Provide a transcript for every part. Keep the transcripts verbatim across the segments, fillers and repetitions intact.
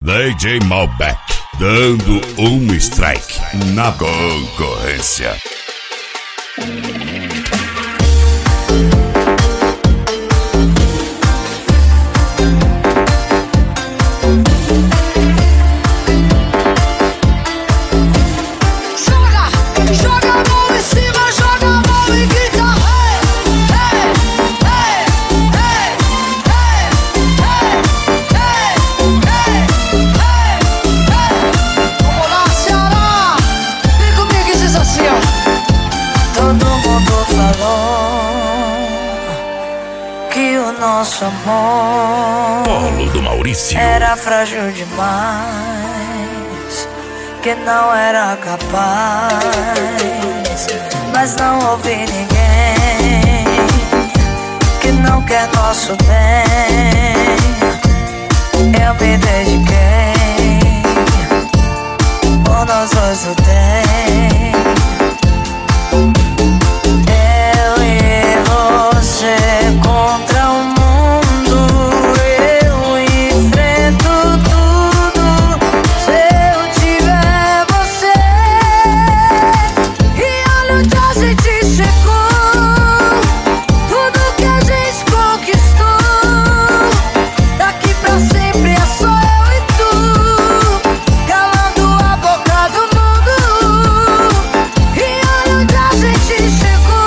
D J Malbec, dando um strike na concorrência. Que o nosso amor Polo do Maurício era frágil demais, que não era capaz, mas não houve ninguém que não quer nosso bem. Eu me dediquei, por nós dois lutei. Contra o mundo eu enfrento tudo, se eu tiver você. E olha onde a gente chegou, tudo que a gente conquistou. Daqui pra sempre é só eu e tu, calando a boca do mundo. E olha onde a gente chegou,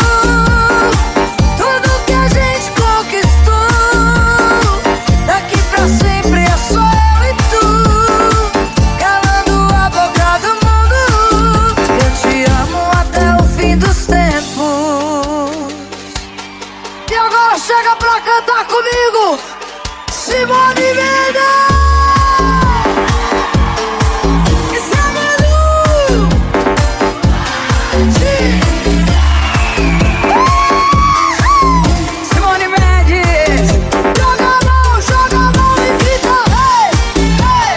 chega pra cantar comigo, Simone Mendes! Isso é Manu! Simone Mendes! Joga a mão, joga a mão e grita, hey, hey,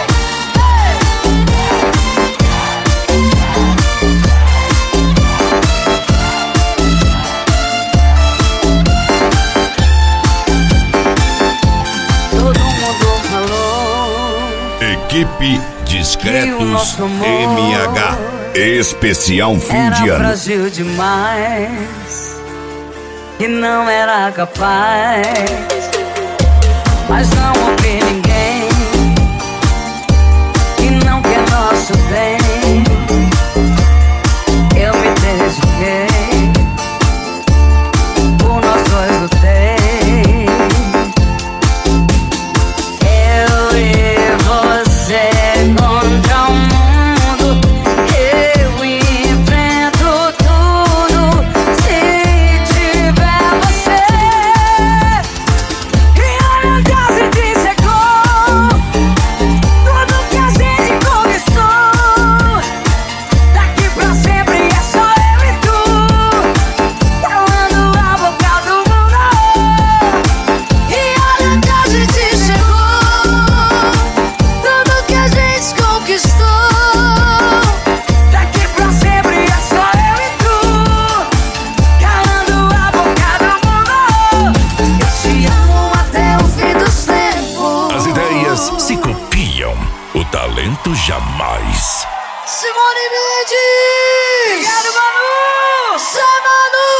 Equipe Discretos M H, especial fim de era ano. Frágil demais, que não era capaz, mas não houve ninguém que não quer nosso bem. Eu me dediquei, por nós dois lutei. Se copiam, o talento jamais. Simone Mendes! Obrigado, Manu! Zé Manu!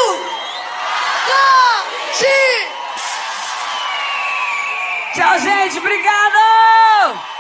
Tchau, gente, obrigado!